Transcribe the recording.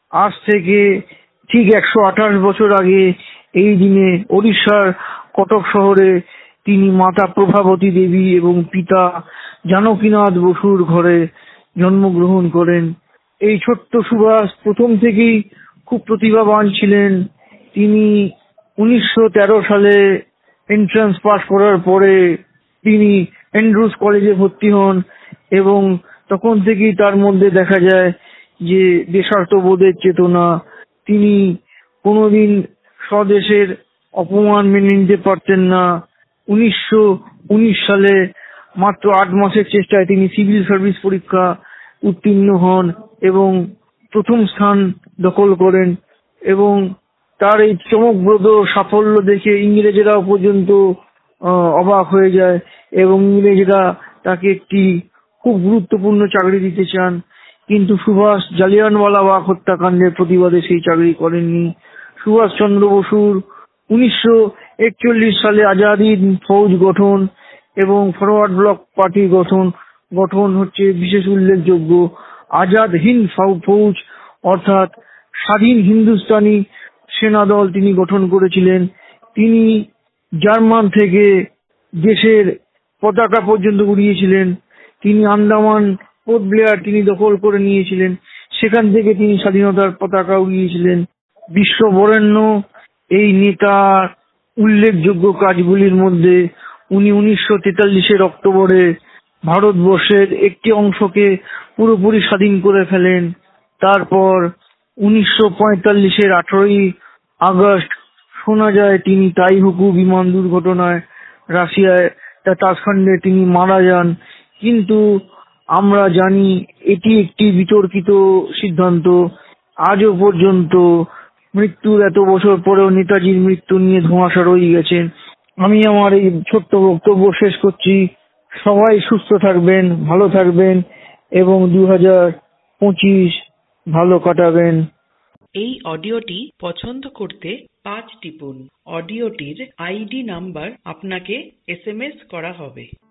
আজ থেকে ঠিক 128 বছর আগে এই দিনে ওড়িশার কটক শহরে তিনি মাতা প্রভাবতী দেবী এবং পিতা জানকীনাথ বসুর ঘরে জন্মগ্রহণ করেন। এই ছোট্ট সুভাষ প্রথম থেকেই খুব প্রতিভাবান ছিলেন। তিনি 1913 সালে এন্ট্রান্স পাস করার পরে তিনি অ্যান্ড্রুজ কলেজে ভর্তি হন এবং তখন থেকেই তার মধ্যে দেখা যায় যে দেশাত্মবোধের চেতনা। তিনি কোনোদিন স্বদেশের অপমান মেনে নিতে পারতেন না। 1919 সালে মাত্র 8 মাসের চেষ্টায় তিনি সিভিল সার্ভিস পরীক্ষা উত্তীর্ণ হন এবং প্রথম স্থান দখল করেন এবং তার এই চমকপ্রদ সাফল্য দেখে ইংরেজরাও পর্যন্ত অবাক হয়ে যায় এবং ইংরেজরা তাকে একটি খুব গুরুত্বপূর্ণ চাকরি দিতে চান, কিন্তু সুভাষ জালিয়ানওয়ালাবাগ হত্যাকাণ্ডের প্রতিবাদে সেই চাকরি করেননি। সুভাষচন্দ্র বসুর 1941 সালে আজাদ হিন্দ ফৌজ গঠন এবং ফরওয়ার্ড ব্লক পার্টি গঠন হচ্ছে বিশেষ উল্লেখযোগ্য। আজাদ হিন্দ ফৌজ অর্থাৎ স্বাধীন হিন্দুস্তানি সেনাদল তিনি গঠন করেছিলেন। তিনি জার্মান থেকে দেশের পতাকা পর্যন্ত উড়িয়েছিলেন। তিনি আন্দামান পোর্ট ব্লেয়ার তিনি দখল করে নিয়েছিলেন, সেখান থেকে তিনি স্বাধীনতার পতাকা উড়িয়েছিলেন। বিশ্ব বরেণ্য এই নেতার উল্লেখযোগ্য কাজগুলির মধ্যে উনি 1943 অক্টোবরে ভারতবর্ষের একটি অংশকে পুরোপুরি স্বাধীন করে ফেলেন। তারপর 1945 18ই আগস্ট শোনা যায় তিনি তাইহুকু বিমান দুর্ঘটনায় রাশিয়ায় তাসখান্ডে তিনি মারা যান, কিন্তু আমরা জানি এটি একটি বিতর্কিত সিদ্ধান্ত। আজও পর্যন্ত মৃত্যুর এত বছর পরেও নেতাজির মৃত্যু নিয়ে ধোঁয়াশা রয়ে গেছেন। আমি আমার এই ছোট্ট বক্তব্য শেষ করছি। সবাই সুস্থ থাকবেন, ভালো থাকবেন এবং 2025 ভালো কাটাবেন। এই অডিওটি পছন্দ করতে 5 টিপুন। অডিওটির আইডি নাম্বার আপনাকে SMS করা হবে।